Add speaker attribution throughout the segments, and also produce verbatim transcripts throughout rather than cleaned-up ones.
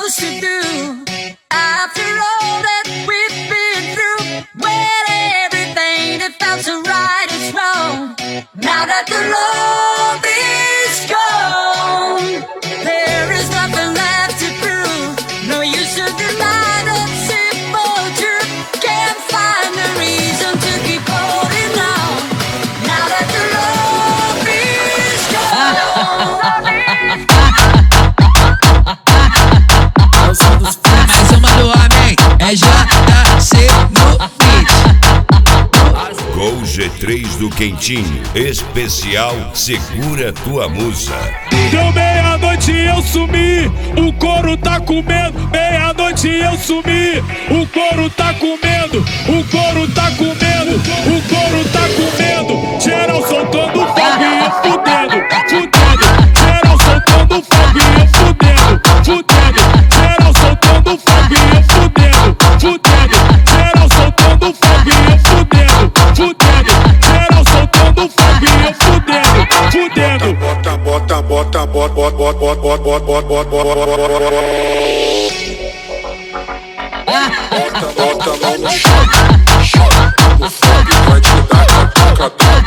Speaker 1: used to do. After all that we've been through, when everything that felt so right is wrong. Now that the love is gone, there is nothing left to prove. No use to deny that simple truth. Can't find a reason to keep holding on. Now that the love is gone.
Speaker 2: Mais uma do homem, é J C no beat.
Speaker 3: Gol G três do Quentinho, especial Segura Tua Musa.
Speaker 4: Deu meia-noite e eu sumi, o couro tá comendo. Meia-noite e eu sumi, o couro tá comendo. O couro tá comendo, o couro tá comendo. Geral soltando fogo e eu fudendo, fudendo. Geral soltando fogo e eu fudendo, fudendo. Geral soltando fogo e eu fudendo, fudendo. Geral soltando fogo e eu fudendo, fudendo. Geral soltando fogo e eu fudendo, fudendo.
Speaker 5: Bota, bota, bota, bota, bota, bota, bota, bota, bota, bota. Bota, bota a mão no chão, o fogo vai te dar catucadão.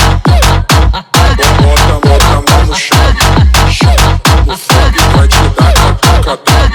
Speaker 5: Bota, bota a mão no chão, o fogo vai te dar catucadão.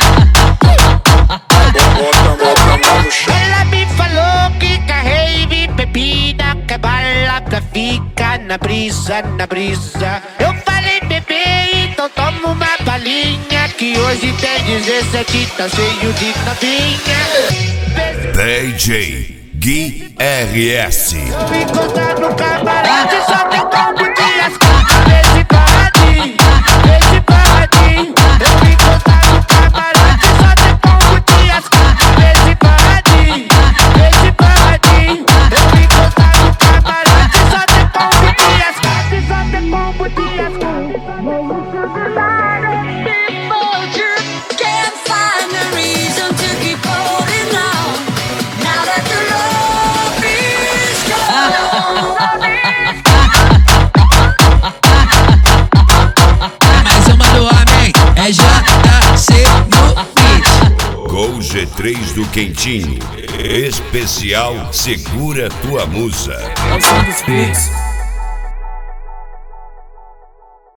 Speaker 5: Bota, bota a mão no chão.
Speaker 6: Ela me falou que carrei bebida, que bala pra ficar na brisa, na brisa. Eu falei, bebê, então toma uma balinha, que hoje tem dezessete, tá cheio de novinha.
Speaker 3: D J Gui R S.
Speaker 6: Eu encontrar no camarote, só tem como de ascar. Vê se pode, vê se pode. Eu encontrar no camarote, só tem como de ascar. Vê se pode, vê se pode. Eu encontrar no camarote, só tem como de ascar. Só tem como de ascar.
Speaker 1: Can't find a reason to keep holding on. Now that the love is gone.
Speaker 2: Mais uma do homem, é J C no beat.
Speaker 3: Gol G três do Quentinho, especial Segura Tua Musa.
Speaker 7: Aos beats.